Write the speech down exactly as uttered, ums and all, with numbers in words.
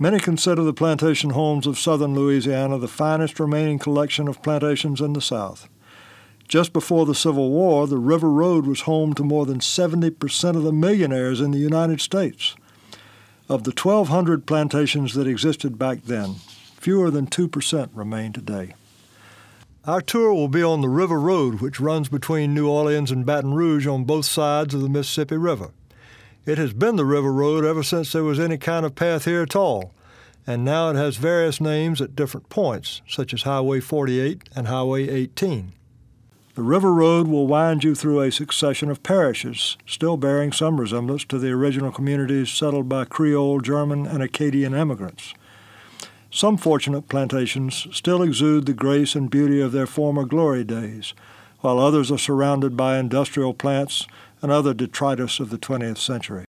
Many consider the plantation homes of southern Louisiana the finest remaining collection of plantations in the South. Just before the Civil War, the River Road was home to more than seventy percent of the millionaires in the United States. Of the twelve hundred plantations that existed back then, fewer than two percent remain today. Our tour will be on the River Road, which runs between New Orleans and Baton Rouge on both sides of the Mississippi River. It has been the River Road ever since there was any kind of path here at all, and now it has various names at different points, such as Highway forty-eight and Highway eighteen. The River Road will wind you through a succession of parishes, still bearing some resemblance to the original communities settled by Creole, German, and Acadian immigrants. Some fortunate plantations still exude the grace and beauty of their former glory days, while others are surrounded by industrial plants and other detritus of the twentieth century.